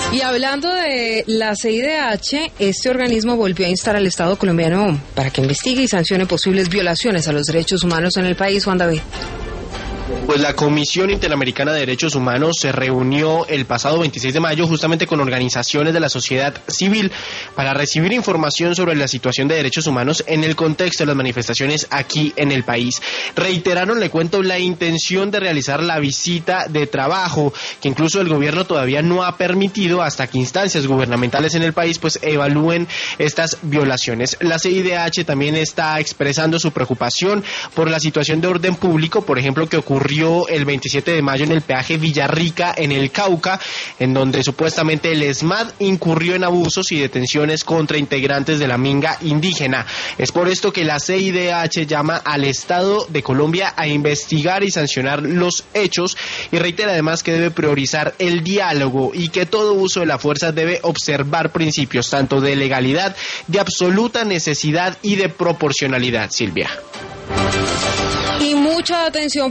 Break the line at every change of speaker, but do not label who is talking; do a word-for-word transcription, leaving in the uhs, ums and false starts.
Y hablando de la C I D H, este organismo volvió a instar al Estado colombiano para que investigue y sancione posibles violaciones a los derechos humanos en el país. Juan David.
Pues la Comisión Interamericana de Derechos Humanos se reunió el pasado veintiséis de mayo justamente con organizaciones de la sociedad civil para recibir información sobre la situación de derechos humanos en el contexto de las manifestaciones aquí en el país. Reiteraron, le cuento, la intención de realizar la visita de trabajo, que incluso el gobierno todavía no ha permitido hasta que instancias gubernamentales en el país pues evalúen estas violaciones. La C I D H también está expresando su preocupación por la situación de orden público, por ejemplo, que ocurrió el veintisiete de mayo en el peaje Villarrica, en el Cauca, en donde supuestamente el ESMAD incurrió en abusos y detenciones contra integrantes de la minga indígena. Es por esto que la C I D H llama al Estado de Colombia a investigar y sancionar los hechos y reitera además que debe priorizar el diálogo y que todo uso de la fuerza debe observar principios tanto de legalidad, de absoluta necesidad y de proporcionalidad. Silvia.
Y mucha atención